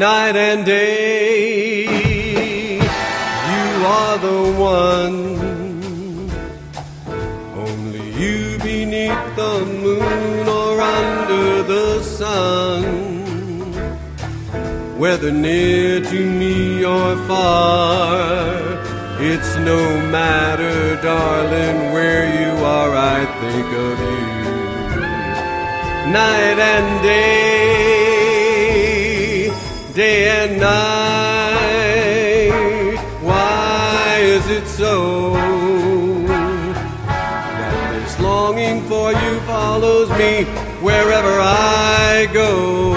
night and day. You are the one, only you beneath the moon or under the sun. Whether near to me or far, it's no matter, darling, where you are, I think of you. Night and day, day and night. Why is it so that this longing for you follows me wherever I go?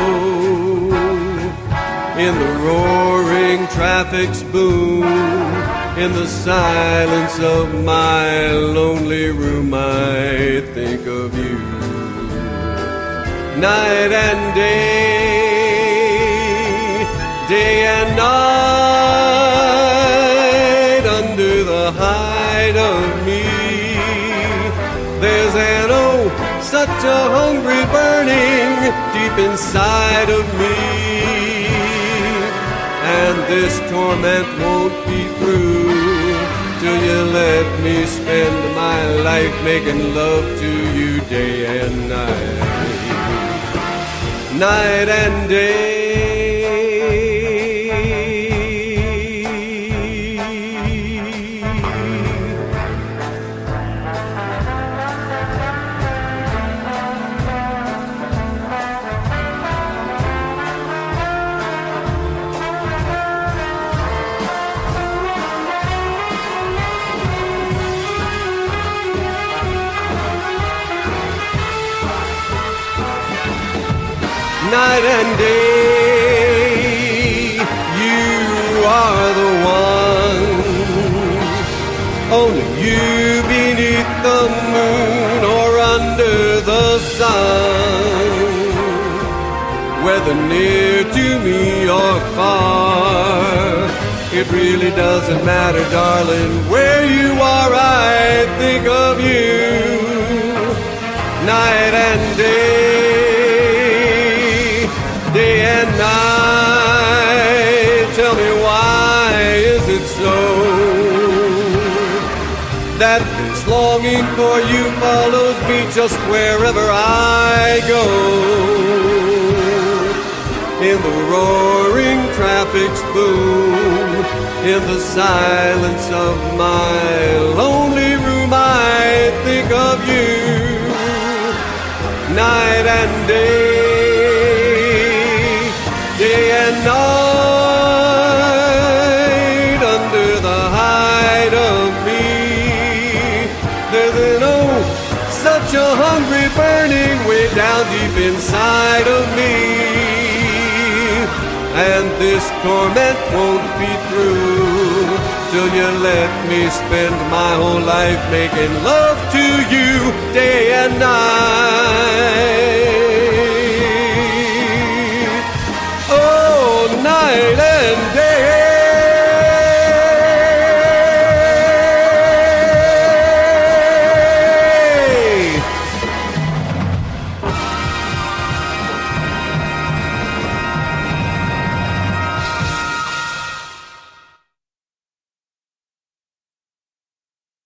In the roaring traffic's boom, in the silence of my lonely room, I think of you. Night and day, day and night, under the hide of me, there's an oh, such a hungry burning deep inside of me. And this torment won't be through till you let me spend my life making love to you day and night. Night and day. Night and day, you are the one, only you beneath the moon or under the sun. Whether near to me or far, it really doesn't matter, darling, where you are, I think of you. Night and day, day and night. Tell me, why is it so that this longing for you follows me just wherever I go? In the roaring traffic's boom, in the silence of my lonely room, I think of you. Night and day, day and night, under the hide of me, there's an oh, such a hungry burning way down deep inside of me. And this torment won't be through till you let me spend my whole life making love to you day and night. Oh, night and